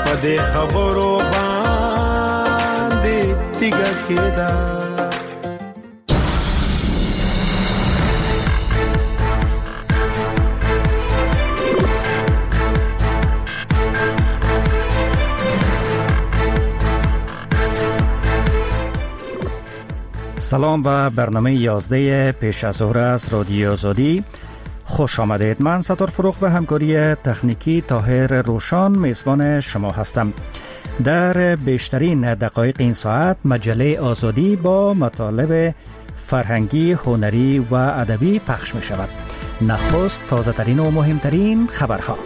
پدې خبرو باندې تیګه کېدا. سلام به برنامه 11 پیش از ظهر از رادیو آزادی. خوش آمدید. من ستار فروغ به همکاری تکنیکی طاهر روشان میزبان شما هستم. در بیشترین دقایق این ساعت مجله آزادی با مطالب فرهنگی، هنری و ادبی پخش می شود. نخست تازه ترین و مهمترین خبرها.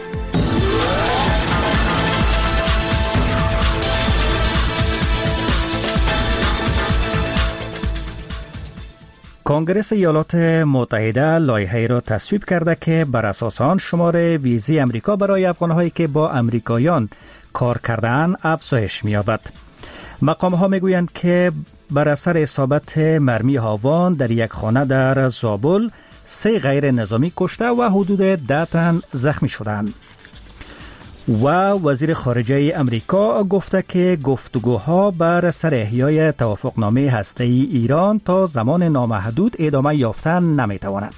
کنگره ایالات متحده لایحه‌ای را تصویب کرده که بر اساس آن شمار ویزی امریکا برای افغان‌هایی که با امریکایان کار کرده‌اند افزایش می‌یابد. مقام‌ها می‌گویند که بر اثر اصابت مرمی هاوان در یک خانه در زابل 3 غیر نظامی کشته و حدود 10 تن زخمی شدند. و وزیر خارجه امریکا گفته که گفتگوها بر سر احیای توافقنامه هسته‌ای ایران تا زمان نامحدود ادامه یافتن نمیتواند.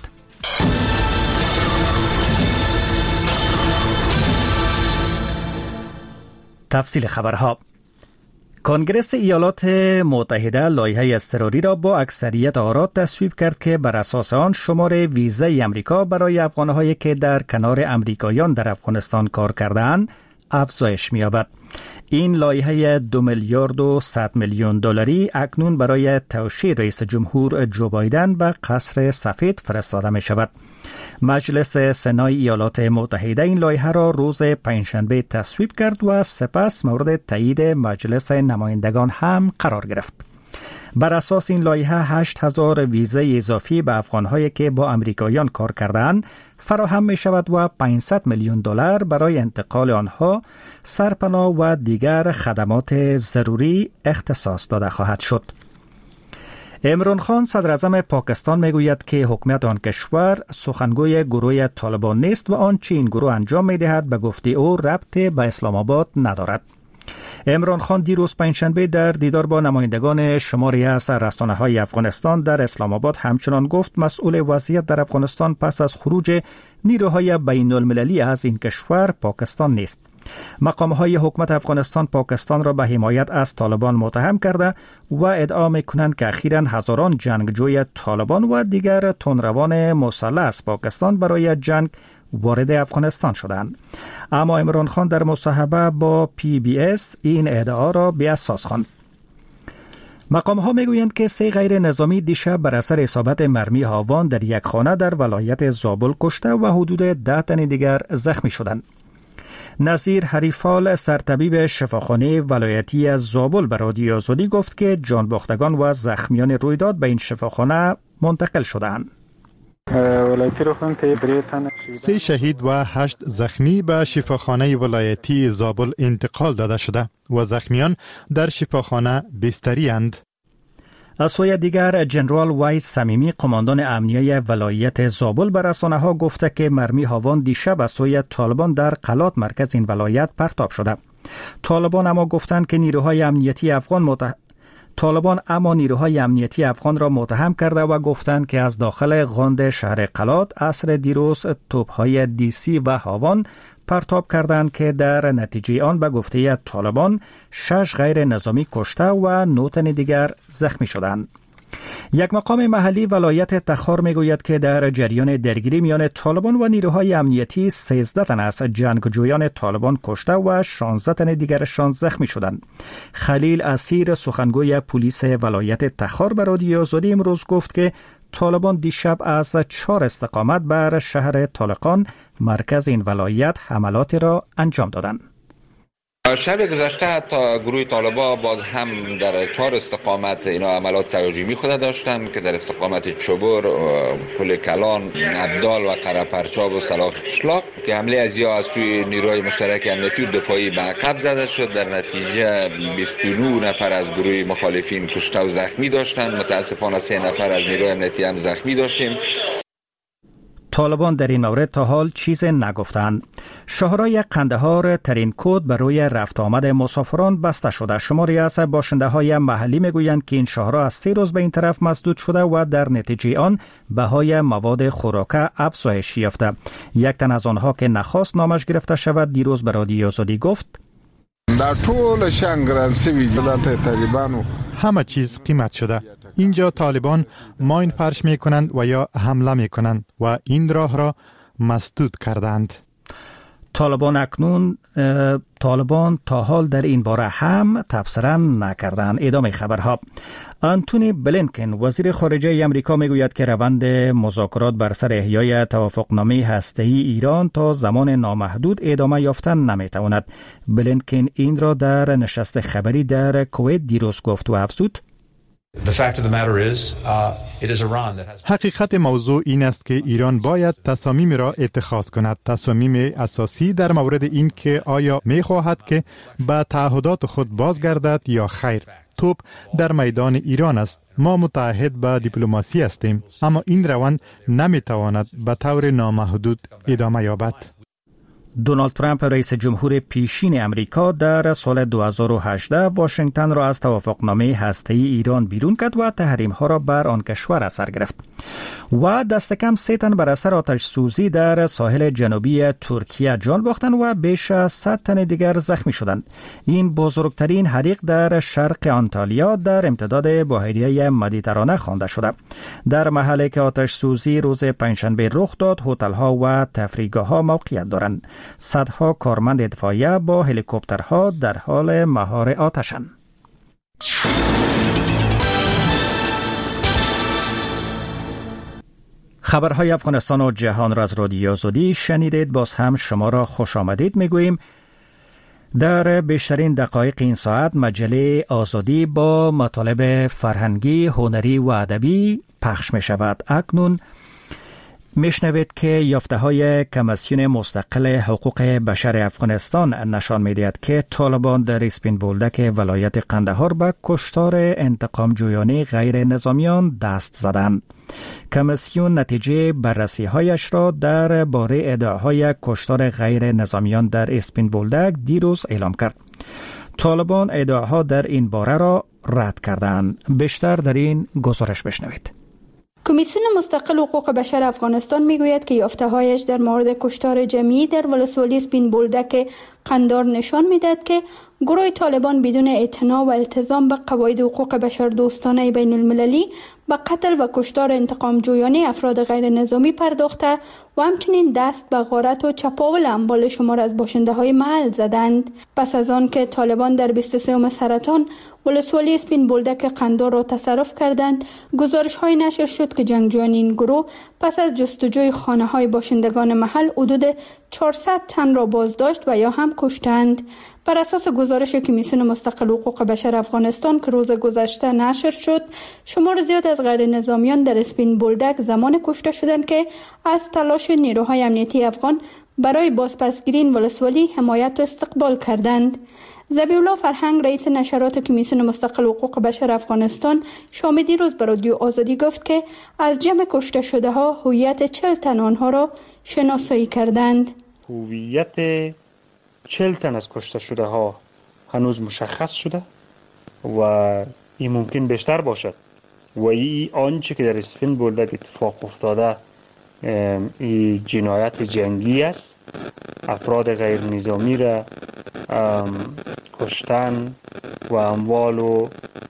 تفصیل خبرها. کنگره ایالات متحده لایحه اضطراری را با اکثریت آرا تصویب کرد که بر اساس آن شمار ویزای امریکا برای افغان‌هایی که در کنار امریکایان در افغانستان کار کرده‌اند افزایش می‌یابد. این لایحه 2 میلیارد و 100 میلیون دلاری اکنون برای توشیح رئیس جمهور جو بایدن به قصر سفید فرستاده می‌شود. مجلس سنای ایالات متحده این لایحه را روز پنجشنبه تصویب کرد و سپس مورد تایید مجلس نمایندگان هم قرار گرفت. بر اساس این لایحه 8000 ویزای اضافی به افغان‌هایی که با امریکایان کار کردند فراهم می شود و 500 میلیون دلار برای انتقال آنها، سرپناه و دیگر خدمات ضروری اختصاص داده خواهد شد. عمران خان صدر اعظم پاکستان میگوید که حکومت آن کشور سخنگوی گروه طالبان نیست و آنچه این گروه انجام میدهد به گفته او ربط به اسلام آباد ندارد. عمران خان دیروز پنجشنبه در دیدار با نمایندگان شماری از رسانه‌های افغانستان در اسلام آباد همچنان گفت مسئول وضعیت در افغانستان پس از خروج نیروهای بین المللی از این کشور پاکستان نیست. مقام‌های حکومت افغانستان پاکستان را به حمایت از طالبان متهم کرده و ادعا می‌کنند که اخیراً هزاران جنگجوی طالبان و دیگر تندروان مسلح از پاکستان برای جنگ وارد افغانستان شدند. اما عمران خان در مصاحبه با PBS این ادعا را بی‌اساس خواند. مقام‌ها میگویند که 3 غیر نظامی دیشب بر اثر اصابت مرمی هاوان در یک خانه در ولایت زابل کشته و حدود 10 تن دیگر زخمی شدند. نظیر حریفال سرطبیب شفاخانه ولایتی از زابل به رادیو آزادی گفت که جانباختگان و زخمیان رویداد به این شفاخانه منتقل شدند. 3 شهید و 8 زخمی به شفاخانه ولایتی زابل انتقال داده شده و زخمیان در شفاخانه بستری اند. از سوی دیگر جنرال وحید صمیمی قماندان امنیه ولایت زابل به رسانه‌ها گفته که مرمی هاوان دیشب از سوی طالبان در قلات مرکز این ولایت پرتاب شده. طالبان اما نیروهای امنیتی افغان را متهم کرده و گفتند که از داخل غاند شهر قلات عصر دیروز توپ‌های دیسی و هاوان پرتاب کردند که در نتیجه آن به گفته طالبان 6 غیر نظامی کشته و 9 تن دیگر زخمی شدند. یک مقام محلی ولایت تخار میگوید که در جریان درگیری میان طالبان و نیروهای امنیتی 13 تن از جنگجویان طالبان کشته و 16 تن دیگرشان زخمی شدند. خلیل اسیر سخنگوی پلیس ولایت تخار به رادیو آزادی امروز گفت که طالبان دیشب از 4 استقامت بر شهر طالقان مرکز این ولایت حملات را انجام دادند. شب گذشته حتی گروه طالبان باز هم در 4 استقامت اینا عملات تهاجمی خود داشتند که در استقامت چوبور، پل کلان، عبدال و قره‌پرچاب و صلاح قشلاق که حمله از سوی نیروهای مشترک امنیتی و دفاعی به عقب زده شد. در نتیجه 29 نفر از گروه مخالفین کشته و زخمی داشتند. متاسفانه 3 نفر از نیروهای امنیتی هم زخمی داشتیم. طالبان در این مورد تا حال چیز نگفتند. شاهراه قندهار ترین کود برای رفت آمد مسافران بسته شده. شماری از باشنده های محلی میگویند که این شاهراه از 3 روز به این طرف مسدود شده و در نتیجه آن بهای مواد خوراکه افزایش یافته. یک تن از آنها که نخواست نامش گرفته شود دیروز به رادیوی آزادی گفت: در طول شنگرانسی ویجلات طالبانو همه چیز قیمت شده. اینجا طالبان ماین پرش می کنند و یا حمله می کنند و این راه را مسدود کردند. طالبان تا حال در این باره هم تبصره نکردند. ادامه خبرها. آنتونی بلینکن وزیر خارجه امریکا میگوید که روند مذاکرات بر سر احیای توافقنامه هسته‌ای ایران تا زمان نامحدود ادامه یافتن نمیتواند. بلینکن این را در نشست خبری در کویت دیروز گفت و افزود: حقیقت موضوع این است که ایران باید تصامیم را اتخاذ کند. تصامیم اساسی در مورد این که آیا می خواهد که به تعهدات خود بازگردد یا خیر. توپ در میدان ایران است. ما متعهد به دیپلماسی هستیم، اما این روند نمی تواند به طور نامحدود ادامه یابد. دونالد ترامپ رئیس جمهور پیشین امریکا در سال 2018 واشنگتن را از توافقنامه هسته‌ای ایران بیرون کرد و تحریم‌ها را بر آن کشور اثر گرفت و دست کم 3 تن بر اثر آتش سوزی در ساحل جنوبی ترکیه جان باختند و بیش از 100 تن دیگر زخمی شدند. این بزرگترین حریق در شرق آنتالیا در امتداد بحیره مدیترانه خوانده شده. در محلی که آتش سوزی روز پنجشنبه رخ داد، هتل‌ها و تفریحگاه‌ها موقعیت دارند. صدها کارمند اطفائیه با هلیکوپترها در حال مهار آتشند. خبرهای افغانستان و جهان را از رادیوی آزادی شنیدید. باز هم شما را خوش آمدید میگوییم. در بیشترین دقایق این ساعت مجله آزادی با مطالب فرهنگی، هنری و ادبی پخش می شود. اکنون میشنوید که یافته‌های کمیسیون مستقل حقوق بشر افغانستان نشان می‌دهد که طالبان در اسپین بولدک ولایت قندهار به کشتار انتقام جویانه غیر نظامیان دست زدند. کمیسیون نتیجه بررسی‌هایش را در باره ادعاهای کشتار غیر نظامیان در اسپین بولدک دیروز اعلام کرد. طالبان ادعاها در این باره را رد کردند. بیشتر در این گزارش بشنوید. کمیسیون مستقل حقوق بشر افغانستان میگوید که یافته‌هایش در مورد کشتار جمعی در ولسوالی اسپین بولدک قندهار نشان میدهد که گروه طالبان بدون اعتنا و التزام به قواعد حقوق بشر دوستانه بین المللی به قتل و کشتار انتقام جویانه افراد غیر نظامی پرداخته و همچنین دست به غارت و چپاول اموال شمار از باشنده های محل زدند. پس از آن که طالبان در 23 سرطان ولسوالی اسپین بولدک قندهار را تصرف کردند، گزارش های نشر شد که جنگجویان این گروه پس از جستجوی خانه های باشندگان محل حدود 400 تن را بازداشت و یا هم کشتند. بر اساس گزارش کمیسیون مستقل حقوق بشر افغانستان که روز گذشته نشر شد، شمار زیاد از غیر نظامیان در اسپین بولدک زمان کشته شدند که از تلاش نیروهای امنیتی افغان برای بازپسگیری این ولسوالی حمایت و استقبال کردند. ذبیح‌الله فرهنگ رئیس نشرات کمیسیون مستقل حقوق بشر افغانستان شام دیروز به رادیو آزادی گفت که از جمع کشته شده ها هویت 40 تن آنها را شناسایی کردند. هویت 40 تن از کشته شده ها هنوز مشخص شده و این ممکن بیشتر باشد و این آنچه که در اسپین بولدک اتفاق افتاده این جنایت جنگی است. افراد غیر نظامی را کشتن و اموال و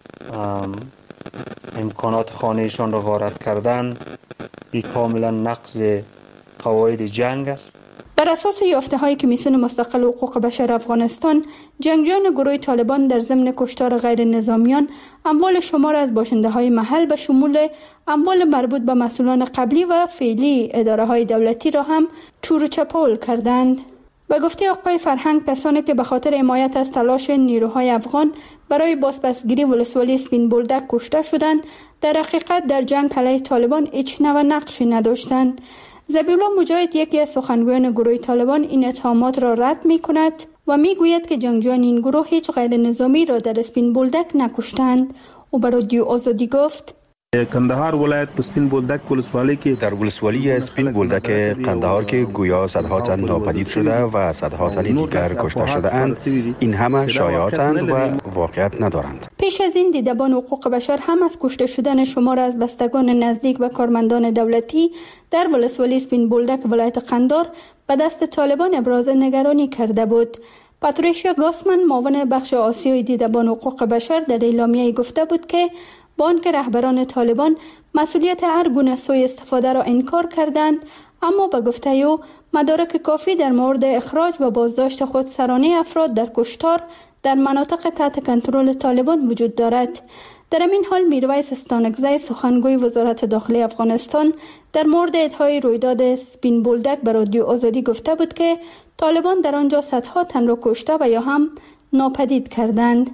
امکانات خانهشان را غارت کردن این کاملا نقض قواعد جنگ است. بر اساس یافته‌های کمیسیون مستقل حقوق بشر افغانستان، جنگجویان گروه طالبان در ضمن کشتار غیر نظامیان اموال شمار از باشنده‌های محل به شمول اموال مربوط به مسئولان قبلی و فعلی اداره‌های دولتی را هم چور و چپاول کردند. به گفته آقای فرهنگ، کسانی که به خاطر حمایت از تلاش نیروهای افغان برای بازپسگیری ولسوالی اسپین بولدک کشته شدند، در حقیقت در جنگ علیه طالبان هیچ نوع نقشی نداشتند. ذبیح‌الله مجاهد، یکی از سخنگویان گروه طالبان، این اتهامات را رد می‌کند و می‌گوید که جنگجویان این گروه هیچ غیر نظامی را در اسپین بولدک نکشتند. او به رادیو آزادی گفت: کندهار ولایت په سپین بولدک ولسوالی کې در ولسوالی سپین بولدک قندهار که گویا صدها تن ناپدید شده و صدها تن دیگر کشته شده اند، این همه شایعاتند و واقعیت ندارند. پیش از این دیدبان حقوق بشر هم از کشته شدن شمار از بستگان نزدیک و کارمندان دولتی در ولسوالی سپین بولدک ولایت قندهار به دست طالبان ابراز نگرانی کرده بود. پاتریشیا گاسمن معاون بخش آسیای دیدبان حقوق بشر در اعلامیه گفته بود که با آنکه رهبران طالبان مسئولیت هر گونه سوء استفاده را انکار کردند، اما به گفته او مدارک کافی در مورد اخراج و بازداشت خودسرانه افراد در کشتار در مناطق تحت کنترل طالبان وجود دارد. در این حال میرویس استانکزی سخنگوی وزارت داخلی افغانستان در مورد ادعای رویداد سپین بولدک به رادیو آزادی گفته بود که طالبان در آنجا صدها تن را کشته و یا هم ناپدید کردند.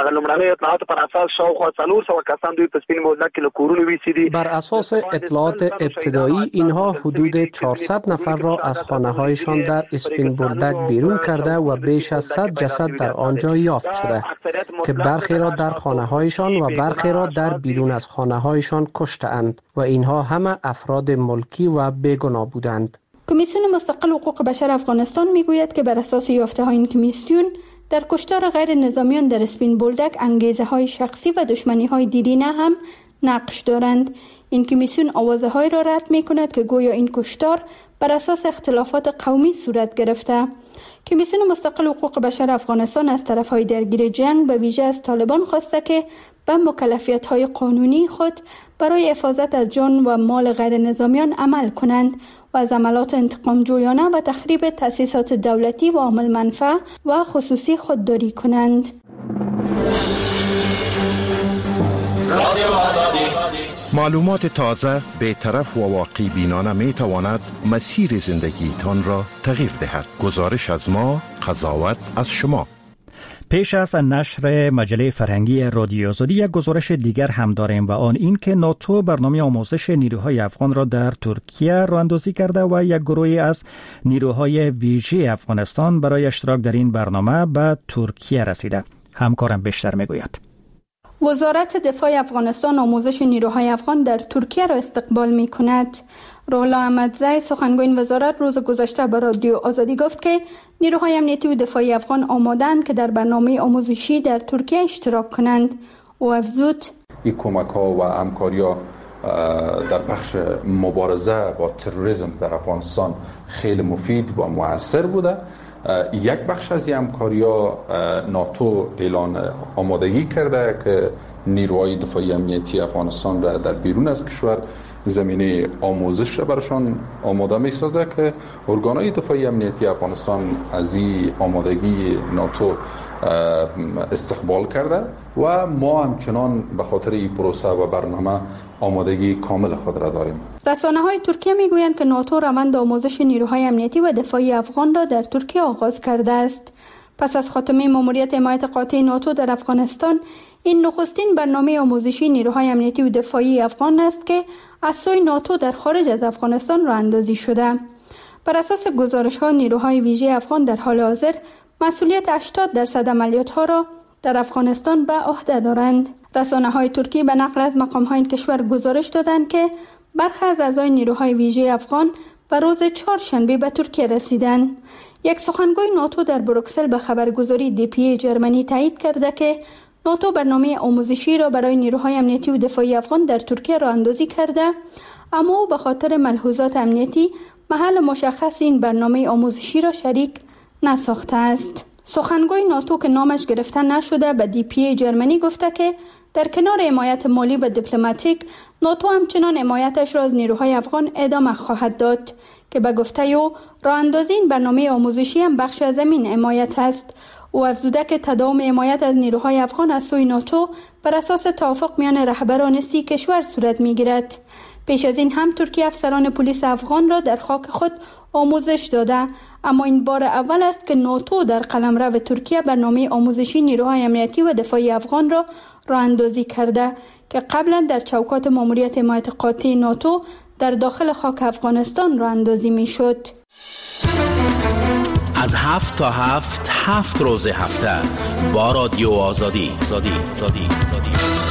بر اساس اطلاعات ابتدایی اینها حدود 400 نفر را از خانه‌هایشان در اسپین بولدک بیرون کرده و بیش از 100 جسد در آنجا یافت شده که برخی را در خانه‌هایشان و برخی را در بیرون از خانه‌هایشان کشته‌اند و اینها همه افراد ملکی و بیگناه بودند. کمیسیون مستقل حقوق بشر افغانستان میگوید که بر اساس یافته‌های این کمیسیون در کشتار غیر نظامیان در اسپین بولدک انگیزه‌های شخصی و دشمنی‌های دیرینه هم نقش دارند. این کمیسیون آوازه‌هایی را رد می‌کند که گویا این کشتار بر اساس اختلافات قومی صورت گرفته. کمیسیون مستقل حقوق بشر افغانستان از طرف‌های درگیر جنگ به ویژه از طالبان خواسته که به مکلفیت‌های قانونی خود برای حفاظت از جان و مال غیر نظامیان عمل کنند و از عملات انتقام جویانه و تخریب تأسیسات دولتی و عامل منفعه و خصوصی خودداری کنند. معلومات تازه، بی‌طرف و واقعی بینانه می تواند مسیر زندگی تان را تغییر دهد. گزارش از ما، قضاوت از شما. پیش از نشر مجله فرهنگی رادیو آزادی یک گزارش دیگر هم داریم و آن این که ناتو برنامه آموزش نیروهای افغان را در ترکیه راه‌اندازی کرده و یک گروهی از نیروهای ویژه افغانستان برای اشتراک در این برنامه به ترکیه رسیده. همکارم بیشتر میگوید. وزارت دفاع افغانستان آموزش نیروهای افغان در ترکیه را استقبال می کند. رولا احمدزی سخنگوی این وزارت روز گذشته به رادیو آزادی گفت که نیروهای امنیتی و دفاعی افغان آمادند که در برنامه آموزشی در ترکیه اشتراک کنند. او افزود این کمک ها و همکاری ها در بخش مبارزه با تروریسم در افغانستان خیلی مفید و مؤثر بوده. یک بخش از این همکاری‌ها ناتو اعلان آمادگی کرده که نیروهای دفاعی امنیتی افغانستان را در بیرون از کشور زمینه آموزش را برشان آماده می‌سازه که ارگان‌های دفاعی امنیتی افغانستان از این آمادگی ناتو استقبال کرده و ما همچنان به خاطر این پروسه و برنامه آمادگی کامل خود را داریم. رسانه‌های ترکیه میگویند که ناتو روند آموزش نیروهای امنیتی و دفاعی افغان را در ترکیه آغاز کرده است. پس از خاتمه ماموریت حمایت قاطع ناتو در افغانستان، این نخستین برنامه آموزشی نیروهای امنیتی و دفاعی افغان است که از سوی ناتو در خارج از افغانستان راه اندازی شده. بر اساس گزارش‌ها نیروهای ویژه افغان در حال حاضر مسئولیت 80% عملیات‌ها را در افغانستان به عهده دارند. رسانه‌های ترکی به نقل از مقام‌های این کشور گزارش دادند که برخی از اعضای نیروهای ویژه افغان به روز چهارشنبه به ترکیه رسیدند. یک سخنگوی ناتو در بروکسل به خبرگزاری DPA جرمنی تایید کرده که ناتو برنامه آموزشی را برای نیروهای امنیتی و دفاعی افغان در ترکیه راه اندازی کرده، اما او به خاطر ملحوظات امنیتی محل مشخص این برنامه آموزشی را شریک نساخته است. سخنگوی ناتو که نامش گرفته نشده به DPA جرمنی گفته که در کنار حمایت مالی و دیپلماتیک، ناتو همچنان حمایتش را از نیروهای افغان ادامه خواهد داد که به گفته او راه اندازی این برنامه آموزشی هم بخش از این حمایت است. او افزوده که تداوم حمایت از نیروهای افغان از سوی ناتو بر اساس توافق میان رهبران 30 کشور صورت میگیرد. پیش از این هم ترکیه افسران پلیس افغان را در خاک خود آموزش داده، اما این بار اول است که ناتو در قلمرو ترکیه برنامه آموزشی نیروهای امنیتی و دفاعی افغان را راه اندازی کرده که قبلا در چوکات ماموریت حمایت قاطع ناتو در داخل خاک افغانستان راه اندازی میشد. از 7 تا 7 روز هفته با رادیو آزادی.